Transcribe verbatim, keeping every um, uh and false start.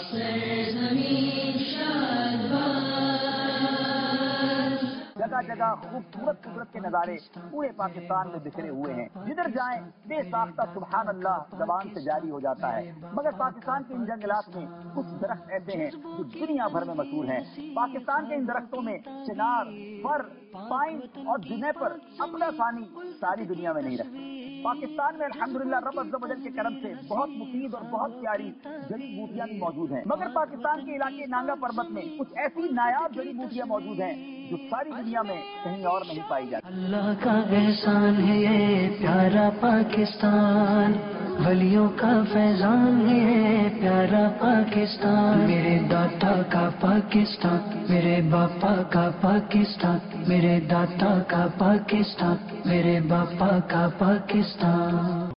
जगह जगह खूबसूरत कुदरत के नजारे पूरे पाकिस्तान में बिखरे हुए हैं। जिधर जाएं बेसाख्ता सुभान अल्लाह जबान से जारी हो जाता है। मगर पाकिस्तान के इन जंगलात में कुछ दरख्त ऐसे हैं जो दुनिया भर में मशहूर हैं। पाकिस्तान के इन दरख्तों में चिनार, फर, पाइन और जुनेपर अपना सानी सारी दुनिया में नहीं रखते। पाकिस्तान में अल्हम्दुलिल्लाह रब अज़्ज़ व जल के करम से बहुत मुफीद और बहुत प्यारी जड़ी बूटियां भी मौजूद हैं। मगर पाकिस्तान के इलाके नांगा पर्वत में कुछ ऐसी नायाब जड़ी बूटियां मौजूद हैं जो सारी दुनिया में कहीं और नहीं पाई जाती। अल्लाह का एहसान है ये प्यारा पाकिस्तान, वलियों का फैजान है ये प्यारा पाकिस्तान। मेरे दाता का पाकिस्तान, मेरे बापा का पाकिस्तान, मेरे दाता का पाकिस्तान, मेरे बापा का पाकिस्तान।